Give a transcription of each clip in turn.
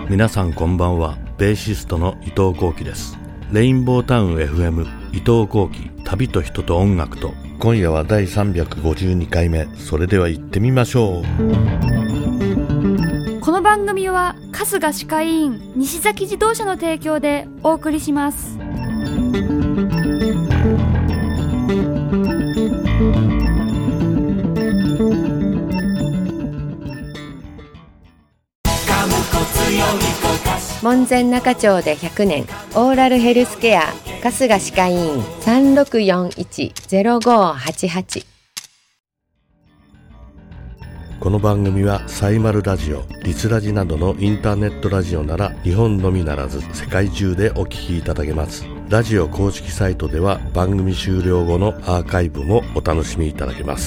皆さんこんばんは。ベーシストの伊藤幸喜です。レインボータウン FM 伊藤幸喜、旅と人と音楽と。今夜は第352回目。それでは行ってみましょう。 この番組は春日歯科医院西崎自動車の提供でお送りします。 門前仲町で100年オーラルヘルスケア春日歯科医院 3641-0588。 この番組はサイマルラジオ、リスラジなどのインターネットラジオなら日本のみならず世界中でお聞きいただけます。ラジオ公式サイトでは番組終了後のアーカイブもお楽しみいただけます。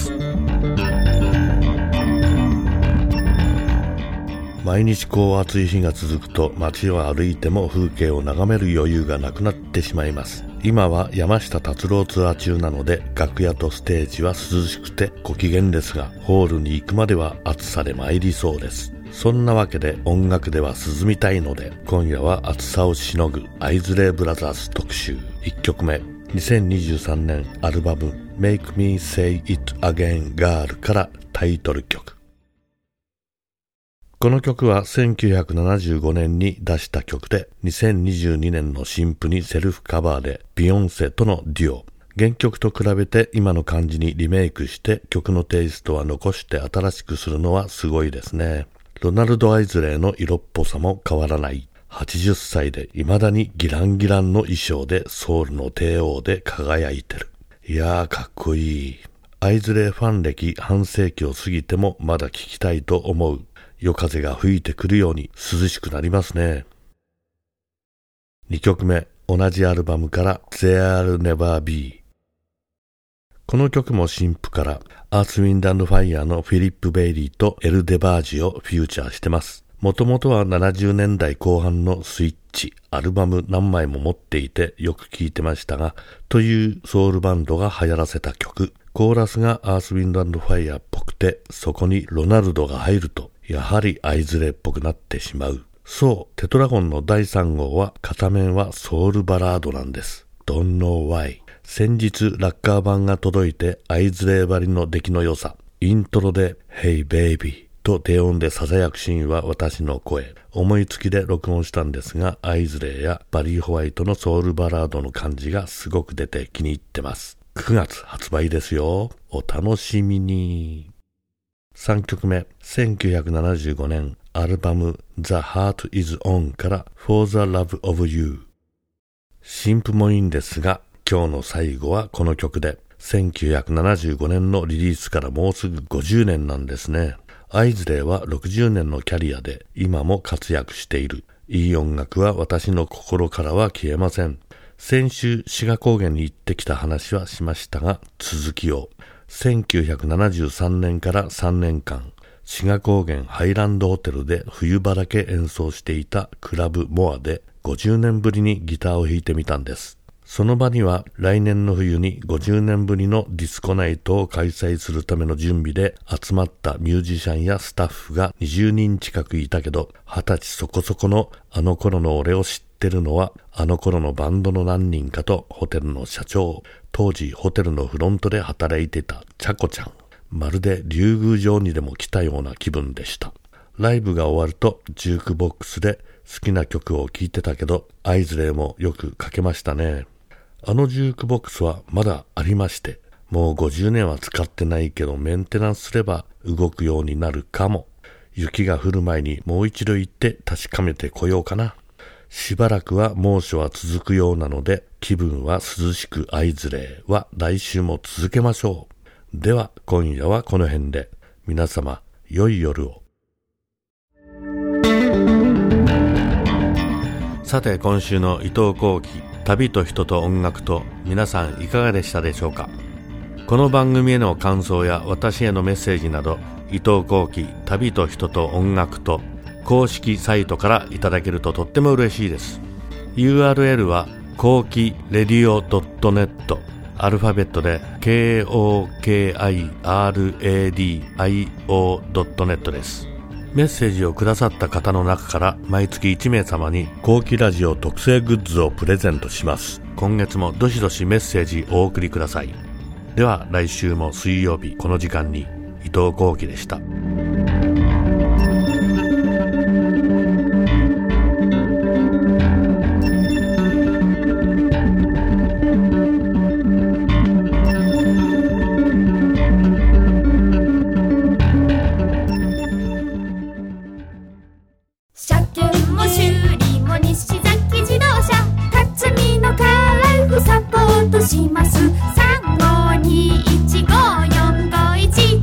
毎日暑い日が続くと街を歩いても風景を眺める余裕がなくなってしまいます。今は山下達郎ツアー中なので楽屋とステージは涼しくてご機嫌ですが、ホールに行くまでは暑さで参りそうです。そんなわけで音楽では涼みたいので、今夜は暑さをしのぐアイズレイブラザーズ特集。1曲目、2023年アルバム Make Me Say It Again Girl からタイトル曲。この曲は1975年に出した曲で、2022年の新譜にセルフカバーでビヨンセとのデュオ。原曲と比べて今の感じにリメイクして曲のテイストは残して新しくするのはすごいですね。ロナルド・アイズレイの色っぽさも変わらない。80歳で未だにギランギランの衣装でソウルの帝王で輝いてる。いやーかっこいい。アイズレイファン歴半世紀を過ぎてもまだ聴きたいと思う。夜風が吹いてくるように涼しくなりますね。2曲目、同じアルバムから There'll Never Be。 この曲も新譜からアース・ウィンド・アンド・ファイヤーのフィリップ・ベイリーとエル・デバージをフューチャーしてます。もともとは70年代後半のスイッチ、アルバム何枚も持っていてよく聴いてましたが、というソウルバンドが流行らせた曲。コーラスがアース・ウィンド・アンド・ファイヤーっぽくて、そこにロナルドが入るとやはりアイズレイっぽくなってしまう。そう、テトラゴンの第3号は片面はソウルバラードなんです。Don't know why。先日ラッカー版が届いてアイズレイばりの出来の良さ。イントロで Hey baby と低音で囁くシーンは私の声。思いつきで録音したんですが、アイズレイやバリー・ホワイトのソウルバラードの感じがすごく出て気に入ってます。9月発売ですよ。お楽しみに。3曲目、1975年アルバム The Heart Is On から For the Love of You。 新譜もいいんですが、今日の最後はこの曲で、1975年のリリースからもうすぐ50年なんですね。アイズレイは60年のキャリアで今も活躍している。いい音楽は私の心からは消えません。先週志賀高原に行ってきた話はしましたが、続きを。1973年から3年間、志賀高原ハイランドホテルで冬場だけ演奏していたクラブモアで50年ぶりにギターを弾いてみたんです。その場には来年の冬に50年ぶりのディスコナイトを開催するための準備で集まったミュージシャンやスタッフが20人近くいたけど、20歳そこそこのあの頃の俺を知ってるのはあの頃のバンドの何人かとホテルの社長、当時ホテルのフロントで働いてたチャコちゃん。まるで竜宮城にでも来たような気分でした。ライブが終わるとジュークボックスで好きな曲を聴いてたけど、アイズレイもよくかけましたね。あのジュークボックスはまだありまして、もう50年は使ってないけどメンテナンスすれば動くようになるかも。雪が降る前にもう一度行って確かめてこようかな。しばらくは猛暑は続くようなので、気分は涼しくアイズレイは来週も続けましょう。では今夜はこの辺で、皆様良い夜を。さて今週の伊藤幸喜、旅と人と音楽と、皆さんいかがでしたでしょうか。この番組への感想や私へのメッセージなど、伊藤幸喜、旅と人と音楽と公式サイトからいただけるととっても嬉しいです。 URL は幸喜レディオ .net、 アルファベットで KOKIRADIO.net です。 メッセージをくださった方の中から毎月1名様に後期ラジオ特製グッズをプレゼントします。今月もどしどしメッセージお送りください。では来週も水曜日この時間に伊藤後期でした。 車検も修理も西崎自動車辰巳のカラーフサポートします。35215451。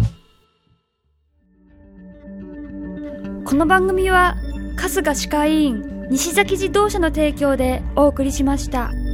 この番組は春日歯科医院西崎自動車の提供でお送りしました。